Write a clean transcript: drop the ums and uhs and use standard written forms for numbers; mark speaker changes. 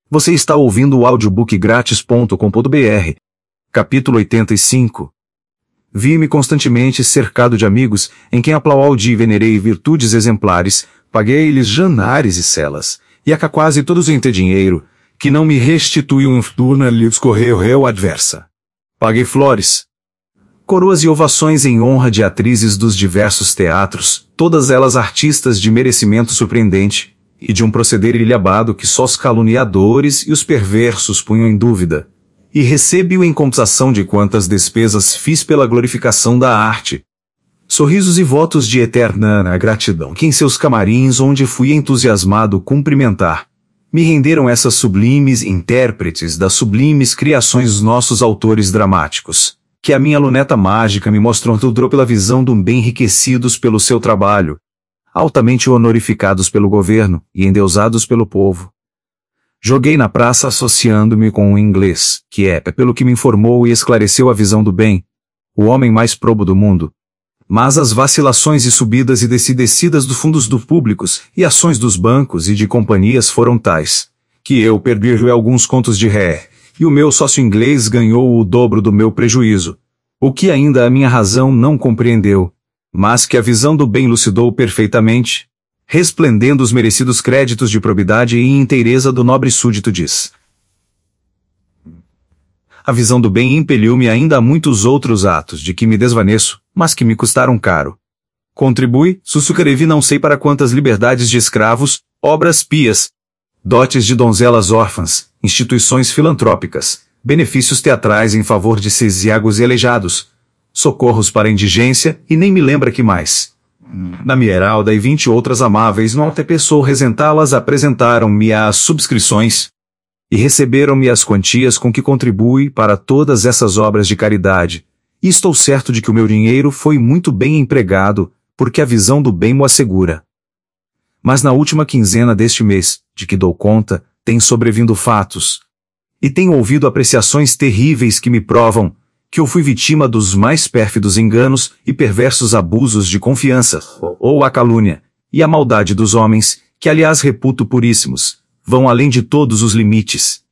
Speaker 1: Você está ouvindo o audiobookgratis.com.br. Capítulo 85. Vi-me constantemente cercado de amigos, em quem aplaudi e venerei virtudes exemplares, paguei-lhes janares e celas, e a quase todos em ter dinheiro, que não me restituiam fortuna lhes correu adversa. Paguei flores, coroas e ovações em honra de atrizes dos diversos teatros, todas elas artistas de merecimento surpreendente, e de um proceder ilhabado que só os caluniadores e os perversos punham em dúvida. E recebi-o em compensação de quantas despesas fiz pela glorificação da arte. Sorrisos e votos de eterna gratidão que em seus camarins onde fui entusiasmado cumprimentar, me renderam essas sublimes intérpretes das sublimes criações dos nossos autores dramáticos, que a minha luneta mágica me mostrou tudo pela visão do bem enriquecidos pelo seu trabalho, altamente honorificados pelo governo e endeusados pelo povo. Joguei na praça associando-me com um inglês, que é, pelo que me informou e esclareceu a visão do bem, o homem mais probo do mundo. Mas as vacilações e subidas e descidas dos fundos do públicos e ações dos bancos e de companhias foram tais, que eu perdi alguns contos de ré, e o meu sócio inglês ganhou o dobro do meu prejuízo, o que ainda a minha razão não compreendeu, mas que a visão do bem lucidou perfeitamente, resplendendo os merecidos créditos de probidade e inteireza do nobre súdito diz. A visão do bem impeliu-me ainda a muitos outros atos de que me desvaneço, mas que me custaram caro. Contribui, sussucarevi não sei para quantas liberdades de escravos, obras pias, dotes de donzelas órfãs, instituições filantrópicas, benefícios teatrais em favor de cesiagos e aleijados, socorros para a indigência e nem me lembra que mais. Na Mieralda e 20 outras amáveis no Altepessoa resentá-las apresentaram-me as subscrições e receberam-me as quantias com que contribui para todas essas obras de caridade, e estou certo de que o meu dinheiro foi muito bem empregado, porque a visão do bem mo assegura. Mas na última quinzena deste mês, de que dou conta, tem sobrevindo fatos, e tenho ouvido apreciações terríveis que me provam que eu fui vítima dos mais pérfidos enganos e perversos abusos de confiança, ou a calúnia, e a maldade dos homens, que aliás reputo puríssimos, vão além de todos os limites,